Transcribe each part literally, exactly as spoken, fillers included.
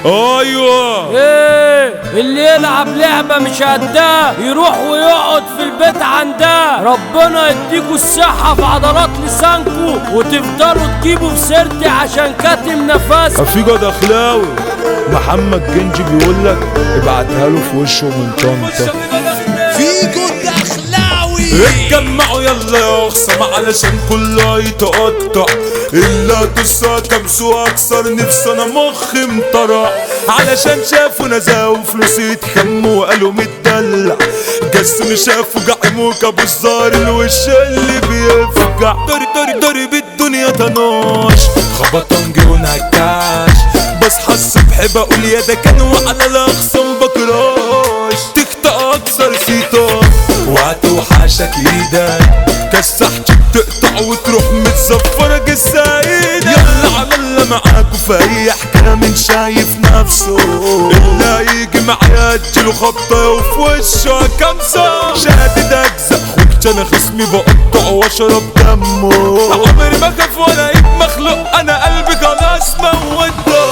ايوه ايه اللي يلعب لعبة مش قدها يروح ويقعد في البيت عندها. ربنا يديكوا الصحة في عضلات لسانكوا وتفضلوا تجيبوا في سيرتي عشان كاتم نفسي. افيجو دخلاوي محمد جنجي بيقولك ابعتها له في وشه من طنطا. فيجو دخلاوي اتجمعوا يلا يا اخصم علشان كله يتقطع الا تسا كبسوا اكسر نفسي انا مخي مطرع علشان شافوا نزاهة وفلوسي يتخموا وقالوا متدلع جسمي شافوا جعموا كابو الزار الوش اللي بيفجع دوري دوري دوري بالدنيا طناش خبطنجي ونكاش بصحى الصبح بقول يا ده كان وعلى الاخصم بكراش تخطأ اكسر سيطان وهتوحشك ايدك كالسحت بتقطع وتروح متزفرة جسايدك يلا على اللي معاكوا في اي حكاية من شايف نفسه اللي هيجي معايا اديله خبطة وفي وشه كمسة شهادة اجزاء خدت انا خصمي بقطع واشرب دمه عمري ما خاف ولا ايد مخلوق انا قلبي خلاص موته.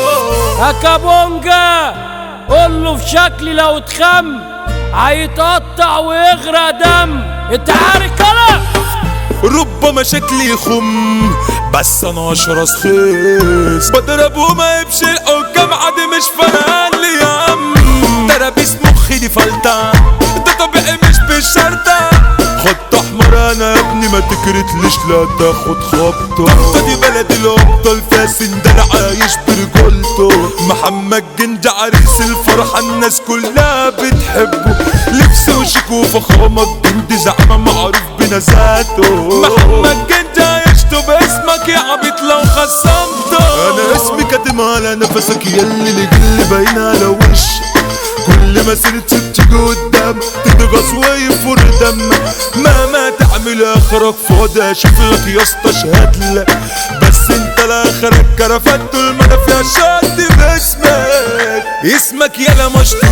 هكابونجا قوله في شكلي لو اتخم هيتقطع ويغرق دم. انت عارف كده ربما شكلي خم بس انا اشرس خيس بضرب وما يمشي الحكام عادي مش فارقان لي يا عم ترابيس مخي دي فلتة ده طبيعي مش بالشرطة خط احمر انا يا ابني ما تكرتليش لا تاخد خبطة طنطا دي بلد الابطال فاسن ده انا عايش برجولته محمد جنجي عريس الفرحة الناس كلها بتحبه لبس وشيك وفخامة جنجي زعمة معروف بنزاته محمد جنجي عايشته باسمك يا عبيط لو خصمته انا اسمي كاتم على نفسك ياللي لجل باين على وشك كل ما سيرت تيجي قدام تتغص ويفور دم مهما تعمل اخرك فاضي اشوف لك يا اسطى اشهد لك بس انت لاخرك كرفت طول ما انا فيها شد باسمك اسمك يالا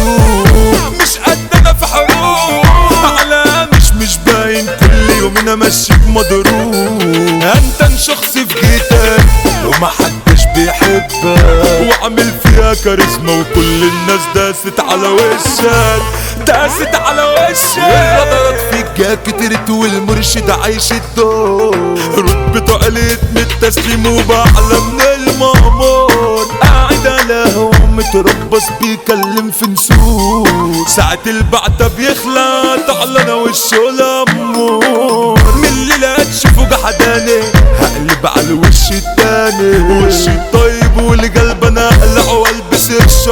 مشطوب مش قد انا في حروب على مش مش باين كل يوم انا ماشي بمضروب انت شخص في جيتك ومحدش بيحبك وعامل فيها كاريزما وكل الناس داست على وشك داست على وشك الغدرات فيك جا كترت والمرشد عايش الدور رتبته قلت من التسليم وبعلى من المأمور قاعد على هو متربص بيكلم في نسور ساعة البعتة بيخلع طعلنا وشه الأمور من الليلة تشوفوا جحداني هقلب على الوش التاني وشي الطيب واللي قلب انا اقلع والبس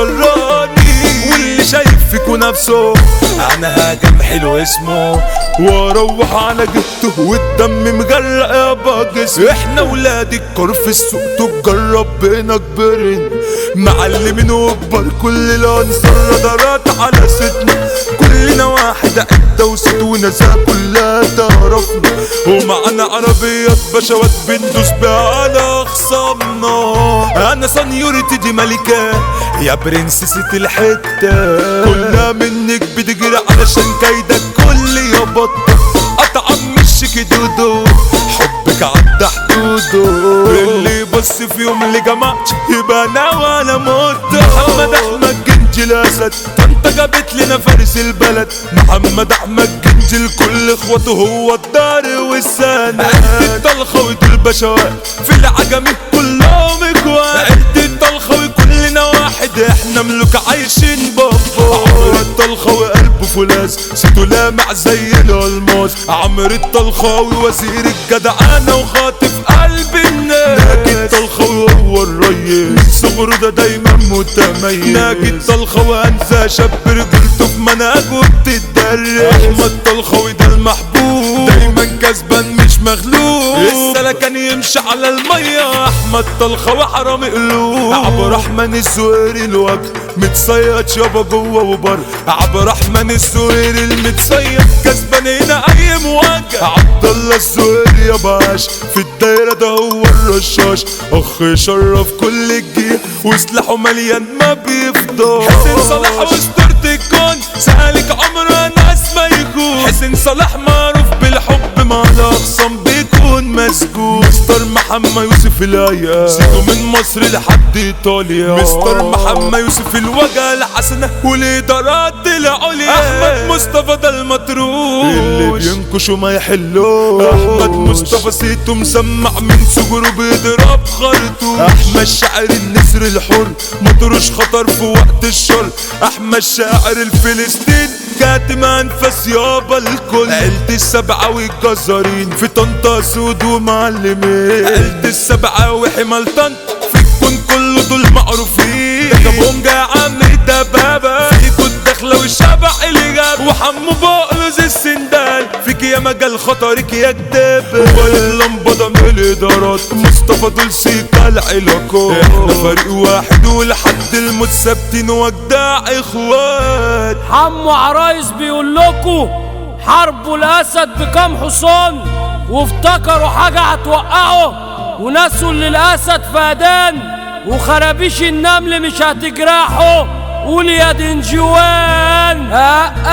الشراني واللي شايف فيكو نفسه انا هاجم حلو اسمه واروح على جبته والدم مغرق يا باجس احنا ولاد الكار في السوق تجرب بينا كبرن معلمين وكبر كل الانصار رادارات على ستنا كلنا واحد عدة وست ونزاهة كلها تعرفنا ومعنا عربيات بشوات بندوس بيها على خصامنا انا سنيورتي دي ملكة يا برنسسة الحتة كلنا منك بتجري علشان كايدك كل يا بطة قطعا مش كدودو حبك عدى حدوده اللي يبص في يوم لجمعت يبقى انا وانا موت محمد احمد جنجي الاسد طنطا جابت لنا فارس البلد محمد احمد جنجي لكل اخواته هو الدار والسند عيلة الطلخاوي البشوات في العجمي كلهم اخوات عيلة الطلخاوي كلنا واحد احنا ملوك عايشين بابا عمرو الطلخاوي قلبه فولاذ سيته لامع زي الالماس عمرو الطلخاوي وزير الجدعانه وخاطف قلب الناس ناجي الطلخاوي هو الريس صغره ده دايما متميز ناجي الطلخاوي انسى شاب رجلته في مناجه بتتدرس احمد الطلخاوي ده المحبوب دايما كسبان مش مغلوب السلا كان يمشي على الميه احمد طلخاوي حرامي قلوب عبد الرحمن الزهيري الوجه متصيد يابا جوه وبره عبد الرحمن الزهيري المتصيد كسبان هنا اي مواجهه عبد الله الزهيري يا باش في الدايره ده هو الرشاش اخ يشرف كل الجيل وسلاحه مليان ما بيفضاش حسين صلاح واسطوره الكون سالك عمره ناس ما يكون حسين صلاح معروف بالحب مع الاخصام بيكون مسجون. مستر محمد يوسف الايام سيدو من مصر لحد ايطاليا. مستر محمد يوسف الوجه الحسنة والادارات العليا. احمد مصطفى ده المطروش اللي بينكش وما يحلوش. احمد مصطفى سيتو مسمع من صغره بيضرب خرطوش. احمد شاعر النسر الحر مطروش خطر في وقت الشر. احمد شاعر الفلسطين كاتم انفاس يابا الكل. عيلة السبعة والجزارين في طنطا سود ومعلمين. عيلة السبعة وحمال طنطا في الكون كله دول معروفين. ده كابونجا يا عم الدبابة فيكو الدخلة والشبع اللي جاب. وحمو بقلوز السندال فيك يا مجال خطرك يا كداب. واللمبة من الادارات مصطفى دول سيكا العلاقات. احنا فريق واحد ولحد الموت ثابتين وجداع اخوات. حمو عرايس بيقول لكم حاربوا الاسد بكام حصان وافتكروا حاجه هتوقعه ونسوا اللي الاسد فادان وخرابيش النمل مش هتجرحه. قول يا دنجوان.